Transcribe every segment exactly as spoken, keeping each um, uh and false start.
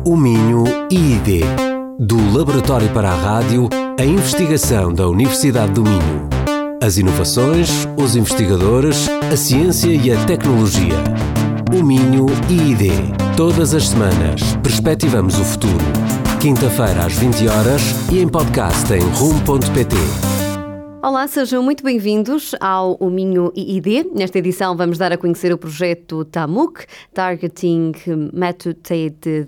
O Minho I I D. Do Laboratório para a Rádio, a investigação da Universidade do Minho. As inovações, os investigadores, a ciência e a tecnologia. O Minho I I D. Todas as semanas, perspectivamos o futuro. Quinta-feira às vinte horas e em podcast em rum ponto pt. Olá, sejam muito bem-vindos ao O Minho I I D. Nesta edição vamos dar a conhecer o projeto TAMUC, Targeting Mutated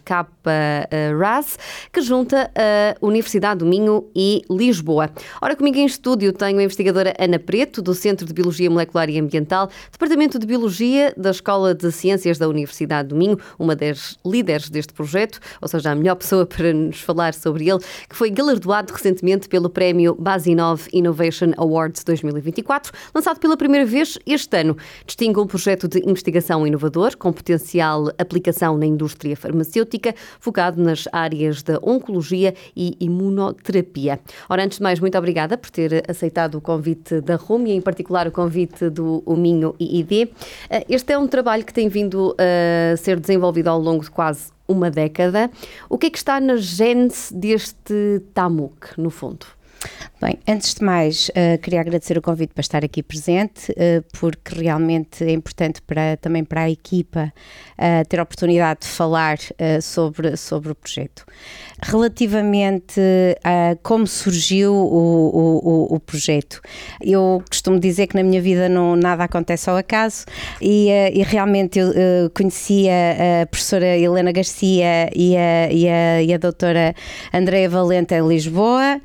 K-RAS, que junta a Universidade do Minho e Lisboa. Ora, comigo em estúdio tenho a investigadora Ana Preto, do Centro de Biologia Molecular e Ambiental, Departamento de Biologia da Escola de Ciências da Universidade do Minho, uma das líderes deste projeto, ou seja, a melhor pessoa para nos falar sobre ele, que foi galardoado recentemente pelo prémio Basinov Innovation Awards dois mil e vinte e quatro, lançado pela primeira vez este ano. Distingue um projeto de investigação inovador com potencial aplicação na indústria farmacêutica, focado nas áreas da oncologia e imunoterapia. Ora, antes de mais, muito obrigada por ter aceitado o convite da R U M e, em particular, o convite do O Minho I I D. Este é um trabalho que tem vindo a ser desenvolvido ao longo de quase uma década. O que é que está na gênese deste TAMUC, no fundo? Bem, antes de mais, uh, queria agradecer o convite para estar aqui presente, uh, porque realmente é importante para, também para a equipa uh, ter a oportunidade de falar uh, sobre, sobre o projeto. Relativamente a como surgiu o, o, o projeto, eu costumo dizer que na minha vida não, nada acontece ao acaso e, uh, e realmente eu uh, conhecia a professora Helena Garcia e a, e a, e a doutora Andreia Valente em Lisboa,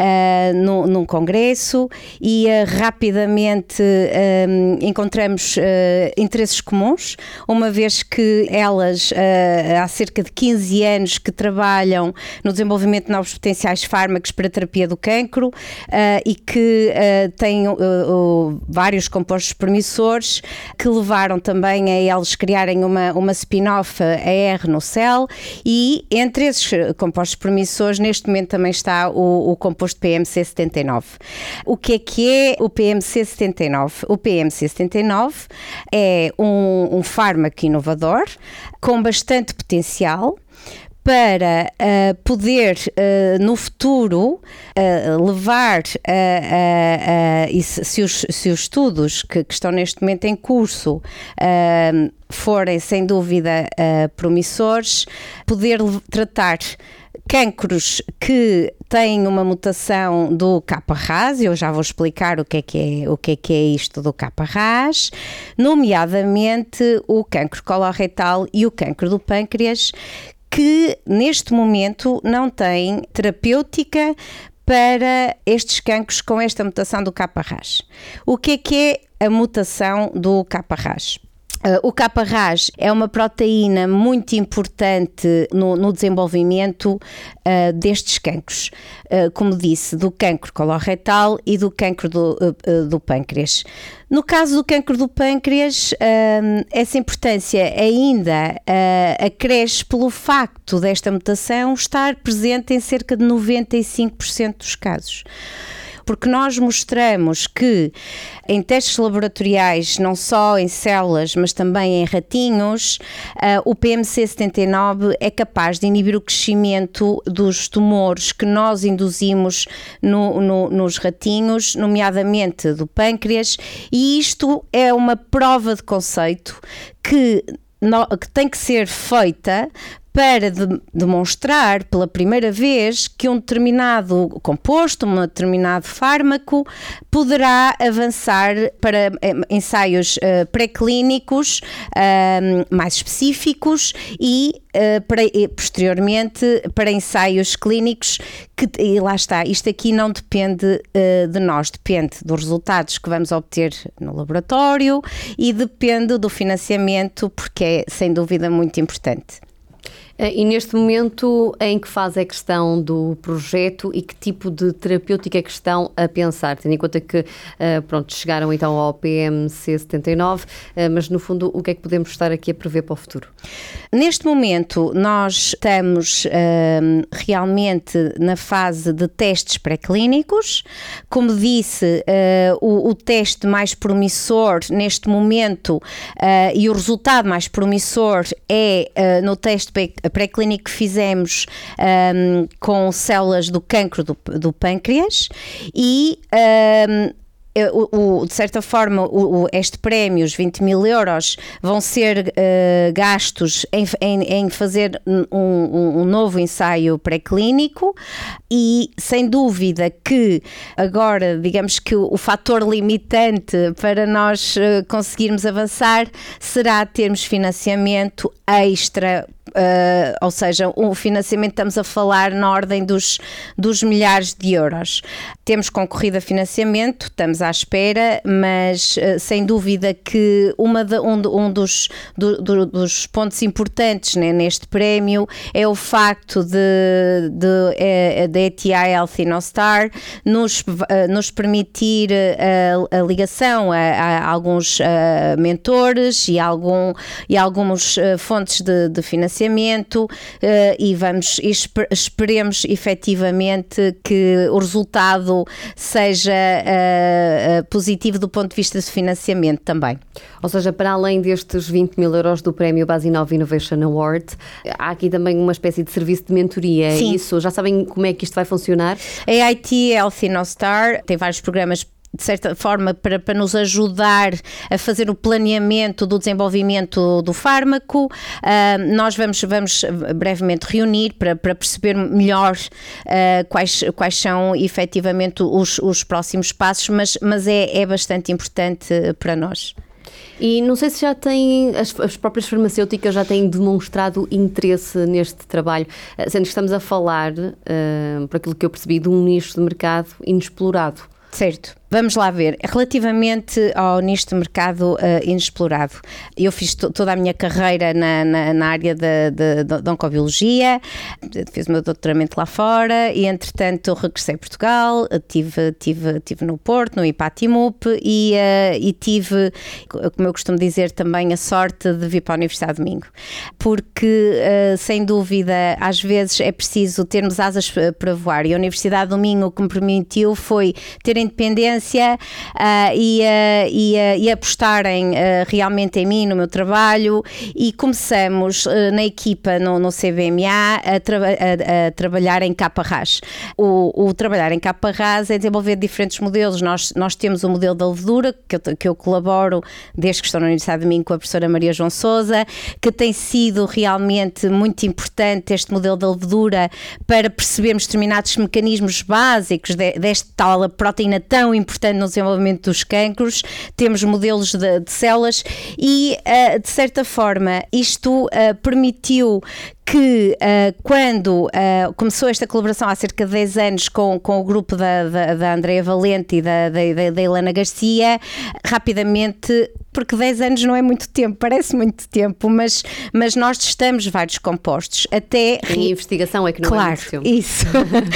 uh, num, num congresso, e uh, rapidamente uh, encontramos uh, interesses comuns, uma vez que elas uh, há cerca de quinze anos que trabalham no desenvolvimento de novos potenciais fármacos para a terapia do cancro uh, e que uh, têm uh, uh, vários compostos promissores que levaram também a eles criarem uma, uma spin-off A R no Cell, e entre esses compostos promissores neste momento também está o, o composto P M C setenta e nove. O que é que é o P M C setenta e nove? O P M C setenta e nove é um, um fármaco inovador com bastante potencial para uh, poder uh, no futuro uh, levar, uh, uh, uh, e se, se, os, se os estudos que, que estão neste momento em curso uh, forem sem dúvida uh, promissores, poder tratar cancros que têm uma mutação do K-RAS, eu já vou explicar o que é que é, o que é, que é isto do K-RAS, nomeadamente o cancro coloretal e o cancro do pâncreas, que neste momento não têm terapêutica para estes cancros com esta mutação do K-RAS. O que é que é a mutação do K-RAS? Uh, o K-RAS é uma proteína muito importante no, no desenvolvimento uh, destes cancros, uh, como disse, do cancro coloretal e do cancro do, uh, uh, do pâncreas. No caso do cancro do pâncreas, uh, essa importância ainda uh, acresce pelo facto desta mutação estar presente em cerca de noventa e cinco por cento dos casos. Porque nós mostramos que em testes laboratoriais, não só em células, mas também em ratinhos, uh, o P M C setenta e nove é capaz de inibir o crescimento dos tumores que nós induzimos no, no, nos ratinhos, nomeadamente do pâncreas, e isto é uma prova de conceito que, no, que tem que ser feita para de, demonstrar pela primeira vez que um determinado composto, um determinado fármaco, poderá avançar para ensaios uh, pré-clínicos uh, mais específicos e, uh, para, e posteriormente para ensaios clínicos que, e lá está, isto aqui não depende uh, de nós, depende dos resultados que vamos obter no laboratório e depende do financiamento, porque é sem dúvida muito importante. E neste momento, em que fase é que estão do projeto e que tipo de terapêutica é que estão a pensar? Tendo em conta que, pronto, chegaram então ao P M C setenta e nove, mas no fundo, o que é que podemos estar aqui a prever para o futuro? Neste momento, nós estamos um, realmente na fase de testes pré-clínicos. Como disse, uh, o, o teste mais promissor neste momento uh, e o resultado mais promissor é uh, no teste pré-clínico que fizemos um, com células do cancro do, do pâncreas e um, O, o, de certa forma, o, o, este prémio, os vinte mil euros, vão ser uh, gastos em, em, em fazer um, um, um novo ensaio pré-clínico e, sem dúvida, que agora, digamos que o, o fator limitante para nós uh, conseguirmos avançar será termos financiamento extra. Uh, ou seja, o financiamento, estamos a falar na ordem dos, dos milhares de euros. Temos concorrido a financiamento, estamos à espera, mas uh, sem dúvida que uma de, um, um dos, do, do, dos pontos importantes, né, neste prémio é o facto de, de, de E T I Healthy Nostar nos, uh, nos permitir a, a ligação a, a alguns uh, mentores e, algum, e algumas uh, fontes de, de financiamento. Uh, e vamos esper, esperemos efetivamente que o resultado seja uh, uh, positivo do ponto de vista de financiamento também. Ou seja, para além destes vinte mil euros do prémio Basinov Innovation Award, há aqui também uma espécie de serviço de mentoria. Sim. É isso? Já sabem como é que isto vai funcionar? A I I T Healthy Nostar tem vários programas de certa forma, para, para nos ajudar a fazer o planeamento do desenvolvimento do fármaco. Uh, nós vamos, vamos brevemente reunir para, para perceber melhor uh, quais, quais são efetivamente os, os próximos passos, mas, mas é, é bastante importante para nós. E não sei se já têm, as, as próprias farmacêuticas já têm demonstrado interesse neste trabalho, sendo que estamos a falar, uh, por aquilo que eu percebi, de um nicho de mercado inexplorado. Certo. Vamos lá ver, relativamente ao nicho de mercado uh, inexplorado, eu fiz to- toda a minha carreira na, na, na área de, de, de, de oncobiologia, fiz o meu doutoramento lá fora e entretanto regressei a Portugal, tive, tive, tive no Porto, no IPATIMUP e, uh, e tive, como eu costumo dizer, também a sorte de vir para a Universidade de Minho, porque uh, sem dúvida às vezes é preciso termos asas para voar e a Universidade do Minho o que me permitiu foi ter independência Uh, e, uh, e, uh, e apostarem uh, realmente em mim, no meu trabalho e começamos uh, na equipa no, no C B M A a, tra- a, a trabalhar em capa ras. O, o trabalhar em capa ras é desenvolver diferentes modelos. Nós, nós temos o modelo da levedura, que eu, que eu colaboro desde que estou na Universidade de Minho com a professora Maria João Sousa, que tem sido realmente muito importante este modelo da levedura para percebermos determinados mecanismos básicos de, desta tal proteína tão importante no desenvolvimento dos cancros. Temos modelos de, de células e, uh, de certa forma, isto uh, permitiu que uh, quando uh, começou esta colaboração há cerca de dez anos com, com o grupo da, da, da Andrea Valente e da, da, da Helena Garcia, rapidamente, porque dez anos não é muito tempo, parece muito tempo, mas, mas nós testamos vários compostos até... Em investigação é que não claro, é muito tempo. Isso.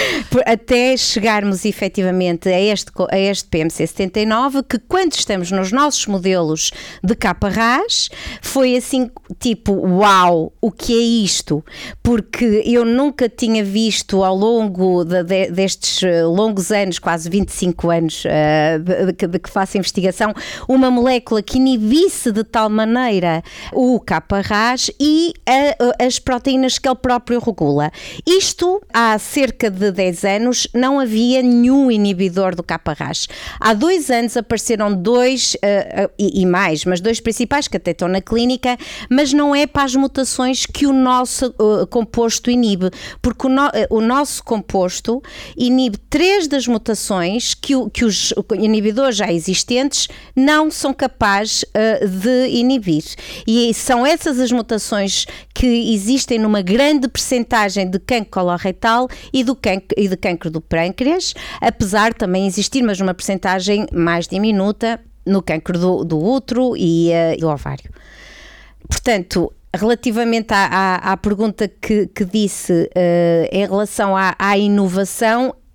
Até chegarmos efetivamente a este, a este P M C setenta e nove, que quando estamos nos nossos modelos de capa ras, foi assim, tipo, uau, o que é isto? Porque eu nunca tinha visto ao longo de, de, destes longos anos, quase vinte e cinco anos uh, de, de, de que faço investigação, uma molécula que inibisse de tal maneira o capa ras e a, as proteínas que ele próprio regula. Isto há cerca de dez anos não havia nenhum inibidor do capa ras. Há dois anos apareceram dois uh, uh, e, e mais, mas dois principais que até estão na clínica, mas não é para as mutações que o nosso uh, composto inibe, porque o, no, uh, o nosso composto inibe três das mutações que, o, que os inibidores já existentes não são capazes uh, de inibir. E são essas as mutações que existem numa grande percentagem de cancro coloretal e, do cancro, e de cancro do pâncreas, apesar de também existir, mas numa percentagem mais diminuta no cancro do, do útero e uh, do ovário. Portanto, relativamente à, à, à pergunta que, que disse uh, em relação à, à inovação,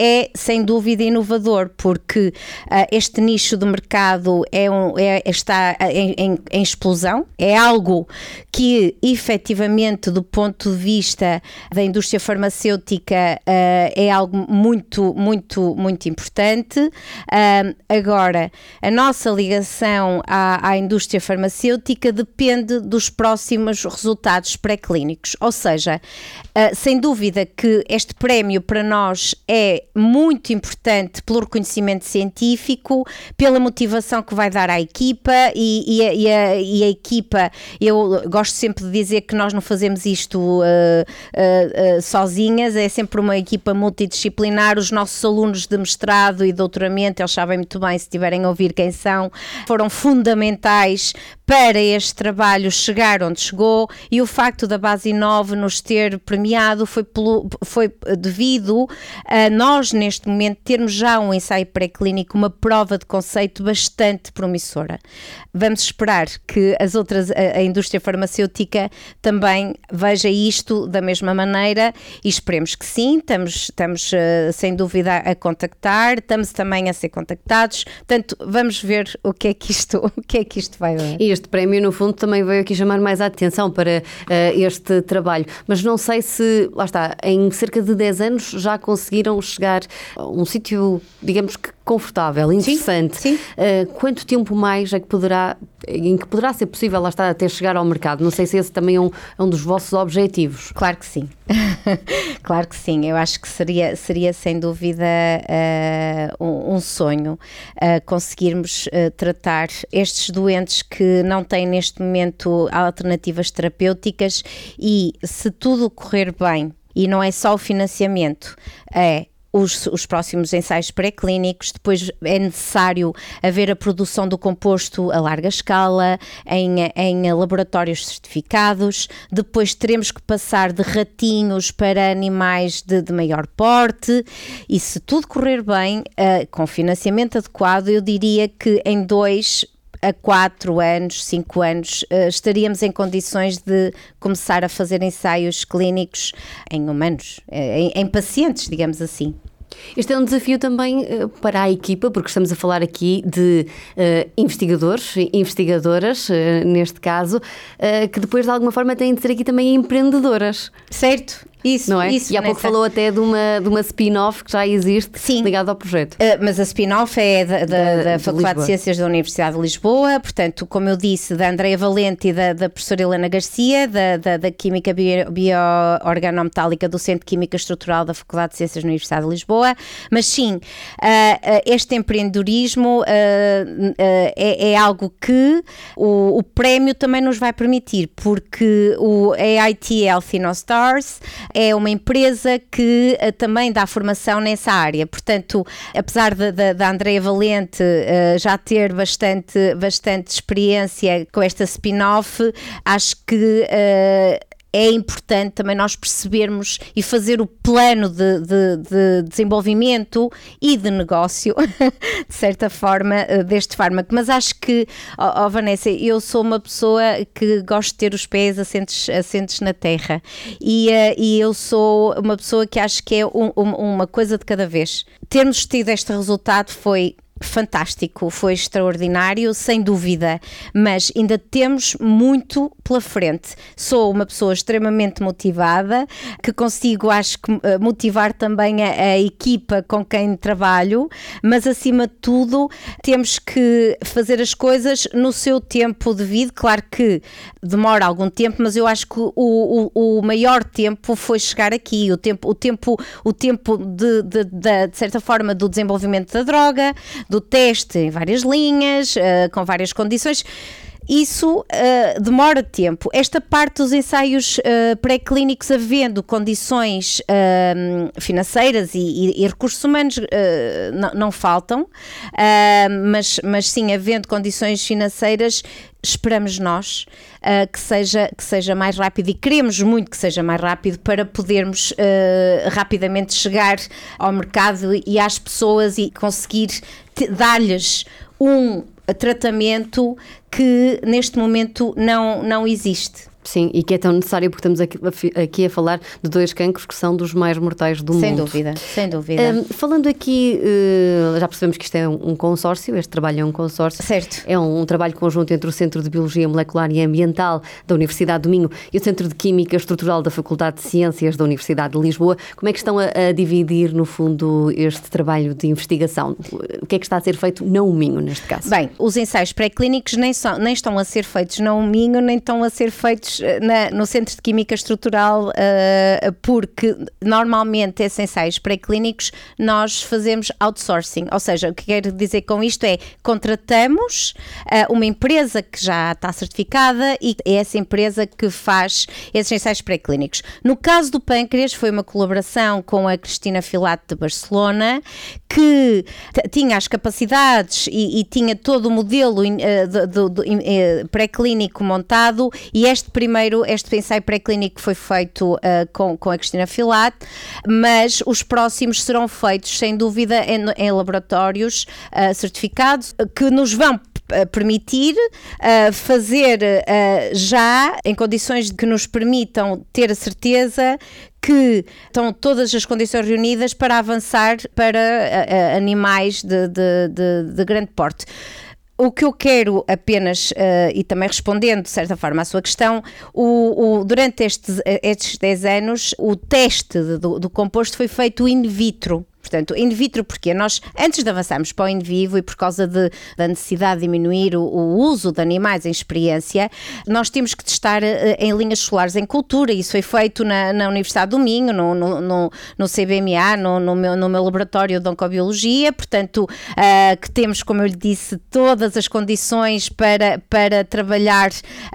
é sem dúvida inovador, porque uh, este nicho de mercado é um, é, está em, em, em explosão, é algo que efetivamente do ponto de vista da indústria farmacêutica uh, é algo muito, muito, muito importante. Uh, agora, a nossa ligação à, à indústria farmacêutica depende dos próximos resultados pré-clínicos, ou seja, uh, sem dúvida que este prémio para nós é muito importante pelo reconhecimento científico, pela motivação que vai dar à equipa e, e, a, e, a, e a equipa, eu gosto sempre de dizer que nós não fazemos isto uh, uh, uh, sozinhas, é sempre uma equipa multidisciplinar, os nossos alunos de mestrado e doutoramento, eles sabem muito bem, se tiverem a ouvir quem são, foram fundamentais para este trabalho chegar onde chegou, e o facto da Base Inove nos ter premiado foi, pelo, foi devido a nós neste momento termos já um ensaio pré-clínico, uma prova de conceito bastante promissora. Vamos esperar que as outras, a, a indústria farmacêutica também veja isto da mesma maneira e esperemos que sim, estamos, estamos uh, sem dúvida a contactar, estamos também a ser contactados, portanto vamos ver o que é que isto, o que é que isto vai dar. E este prémio, no fundo, também veio aqui chamar mais a atenção para uh, este trabalho. Mas não sei se, lá está, em cerca de dez anos já conseguiram chegar a um sítio, digamos que confortável, interessante. Sim, sim. Uh, quanto tempo mais é que poderá, em que poderá ser possível, lá está, até chegar ao mercado? Não sei se esse também é um, é um dos vossos objetivos. Claro que sim. Claro que sim. Eu acho que seria, seria sem dúvida uh, um, um sonho uh, conseguirmos uh, tratar estes doentes que não têm neste momento alternativas terapêuticas e, se tudo correr bem, e não é só o financiamento, é Os, os próximos ensaios pré-clínicos, depois é necessário haver a produção do composto a larga escala, em, em laboratórios certificados, depois teremos que passar de ratinhos para animais de, de maior porte, e se tudo correr bem, uh, com financiamento adequado, eu diria que em dois a quatro anos, cinco anos, uh, estaríamos em condições de começar a fazer ensaios clínicos em humanos, em, em pacientes, digamos assim. Este é um desafio também uh, para a equipa, porque estamos a falar aqui de uh, investigadores e investigadoras, uh, neste caso, uh, que depois de alguma forma têm de ser aqui também empreendedoras. Certo. Isso, não é? isso. E há pouco nessa... falou até de uma, de uma spin-off que já existe. Sim. Ligada ao projeto. Uh, mas a spin-off é da, da, da, da Faculdade de, de Ciências da Universidade de Lisboa, portanto, como eu disse, da Andreia Valente e da, da professora Helena Garcia, da, da, da Química Bio, Bio-Organometálica do Centro de Química Estrutural da Faculdade de Ciências da Universidade de Lisboa. Mas sim, uh, uh, este empreendedorismo uh, uh, é, é algo que o, o prémio também nos vai permitir, porque o A I T Health InnoStars é uma empresa que uh, também dá formação nessa área, portanto, apesar da Andreia Valente uh, já ter bastante, bastante experiência com esta spin-off, acho que uh, é importante também nós percebermos e fazer o plano de, de, de desenvolvimento e de negócio, de certa forma, deste fármaco. Mas acho que, oh, oh Vanessa, eu sou uma pessoa que gosto de ter os pés assentes, assentes na terra e, uh, e eu sou uma pessoa que acho que é um, um, uma coisa de cada vez. Termos tido este resultado foi fantástico, foi extraordinário, sem dúvida, mas ainda temos muito pela frente. Sou uma pessoa extremamente motivada, que consigo, acho que, motivar também a, a equipa com quem trabalho, mas acima de tudo temos que fazer as coisas no seu tempo devido. Claro que demora algum tempo, mas eu acho que o, o, o maior tempo foi chegar aqui, o tempo, o tempo, o tempo de, de, de, de certa forma, do desenvolvimento da droga, do teste em várias linhas, uh, com várias condições. Isso uh, demora tempo. Esta parte dos ensaios uh, pré-clínicos, havendo condições uh, financeiras e, e, e recursos humanos, uh, não, não faltam, uh, mas, mas sim, havendo condições financeiras, esperamos nós uh, que, seja, que seja mais rápido, e queremos muito que seja mais rápido para podermos uh, rapidamente chegar ao mercado e às pessoas e conseguir te, dar-lhes um tratamento que neste momento não, não existe. Sim, e que é tão necessário porque estamos aqui, aqui a falar de dois cancros que são dos mais mortais do sem mundo. Sem dúvida, sem dúvida. Um, falando aqui, uh, já percebemos que isto é um, um consórcio, este trabalho é um consórcio. Certo. É um, um trabalho conjunto entre o Centro de Biologia Molecular e Ambiental da Universidade do Minho e o Centro de Química Estrutural da Faculdade de Ciências da Universidade de Lisboa. Como é que estão a, a dividir, no fundo, este trabalho de investigação? O que é que está a ser feito na U Minho, neste caso? Bem, os ensaios pré-clínicos nem, são, nem estão a ser feitos na U Minho, nem estão a ser feitos Na, no Centro de Química Estrutural, uh, porque normalmente esses ensaios pré-clínicos nós fazemos outsourcing, ou seja, o que quero dizer com isto é, contratamos uh, uma empresa que já está certificada e é essa empresa que faz esses ensaios pré-clínicos. No caso do pâncreas foi uma colaboração com a Cristina Filato de Barcelona, que t- tinha as capacidades e, e tinha todo o modelo uh, do, do, do, uh, pré-clínico montado, e este primeiro, este ensaio pré-clínico foi feito uh, com, com a Cristina Filato, mas os próximos serão feitos sem dúvida em, em laboratórios uh, certificados que nos vão permitir uh, fazer uh, já em condições que nos permitam ter a certeza que estão todas as condições reunidas para avançar para uh, uh, animais de, de, de, de grande porte. O que eu quero apenas, uh, e também respondendo de certa forma à sua questão, o, o, durante estes, estes dez anos o teste do, do composto foi feito in vitro. Portanto, in vitro porque nós, antes de avançarmos para o in vivo e por causa de, da necessidade de diminuir o, o uso de animais em experiência, nós temos que testar uh, em linhas solares em cultura. Isso foi feito na, na Universidade do Minho, no, no, no, no C B M A, no, no, meu, no meu laboratório de oncobiologia, portanto, uh, que temos, como eu lhe disse, todas as condições para, para trabalhar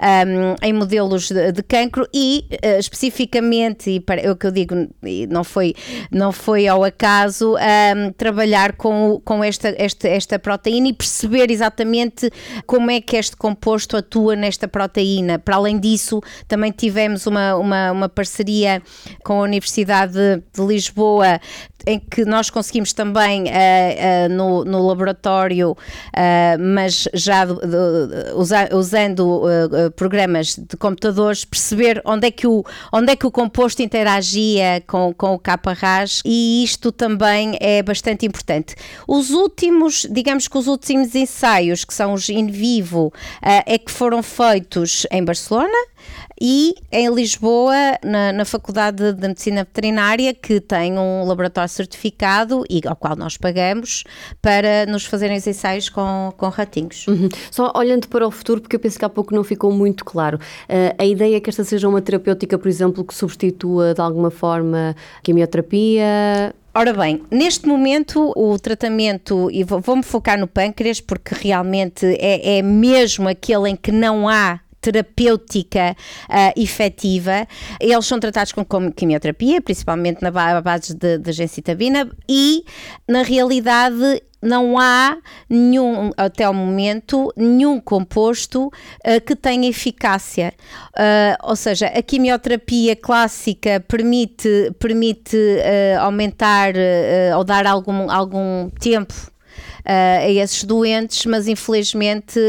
um, em modelos de, de cancro e, uh, especificamente, e para, é o que eu digo, não foi, não foi ao acaso, Um, trabalhar com, com esta, esta, esta proteína e perceber exatamente como é que este composto atua nesta proteína. Para além disso, também tivemos uma, uma, uma parceria com a Universidade de Lisboa, em que nós conseguimos também uh, uh, no, no laboratório, uh, mas já do, do, usa, usando uh, programas de computadores, perceber onde é que o, onde é que o composto interagia com, com o K-RAS, e isto também é bastante importante. Os últimos, digamos que os últimos ensaios, que são os in vivo, uh, é que foram feitos em Barcelona e em Lisboa, na, na Faculdade de Medicina Veterinária, que tem um laboratório certificado e ao qual nós pagamos para nos fazerem os ensaios com, com ratinhos. Uhum. Só olhando para o futuro, porque eu penso que há pouco não ficou muito claro, uh, a ideia é que esta seja uma terapêutica, por exemplo, que substitua de alguma forma a quimioterapia? Ora bem, neste momento o tratamento, e vou-me focar no pâncreas porque realmente é, é mesmo aquele em que não há terapêutica uh, efetiva. Eles são tratados com, com quimioterapia, principalmente na base de, de gencitabina, e na realidade não há nenhum, até ao momento, nenhum composto uh, que tenha eficácia. Uh, ou seja, a quimioterapia clássica permite, permite uh, aumentar uh, ou dar algum, algum tempo uh, a esses doentes, mas infelizmente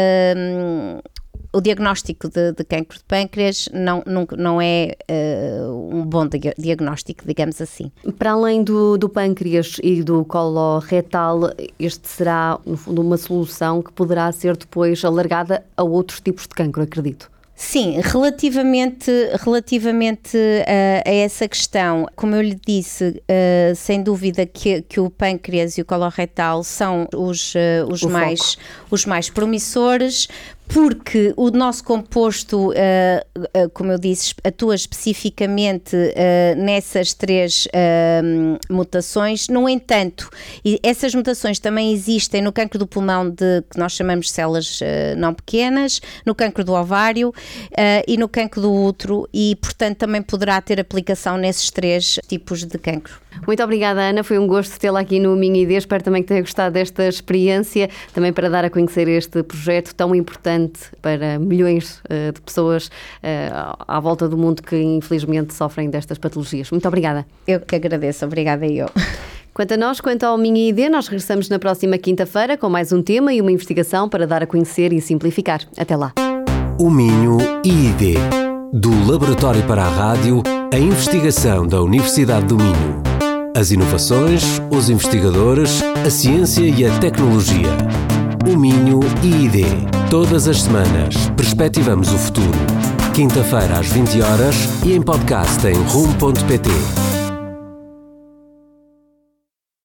uh, o diagnóstico de, de cancro de pâncreas não, não, não é uh, um bom diagnóstico, digamos assim. Para além do, do pâncreas e do coloretal, este será, no fundo, uma solução que poderá ser depois alargada a outros tipos de cancro, acredito. Sim, relativamente, relativamente uh, a essa questão, como eu lhe disse, uh, sem dúvida que, que o pâncreas e o coloretal são os, uh, os, mais, os mais promissores, porque o nosso composto, uh, uh, como eu disse, atua especificamente uh, nessas três uh, mutações. No entanto, essas mutações também existem no cancro do pulmão, de, que nós chamamos de células uh, não pequenas, no cancro do ovário uh, e no cancro do útero, e portanto também poderá ter aplicação nesses três tipos de cancro. Muito obrigada, Ana, foi um gosto tê-la aqui no Minho I D. Espero também que tenha gostado desta experiência, também para dar a conhecer este projeto tão importante para milhões uh, de pessoas uh, à volta do mundo que infelizmente sofrem destas patologias. Muito obrigada. Eu que agradeço, obrigada eu. Quanto a nós, quanto ao Minho I D, nós regressamos na próxima quinta-feira com mais um tema e uma investigação para dar a conhecer e simplificar. Até lá. O Minho I D, do Laboratório para a Rádio, a investigação da Universidade do Minho. As inovações, os investigadores, a ciência e a tecnologia. O Minho I D. Todas as semanas, perspectivamos o futuro. Quinta-feira às vinte horas e em podcast em rumo ponto pt.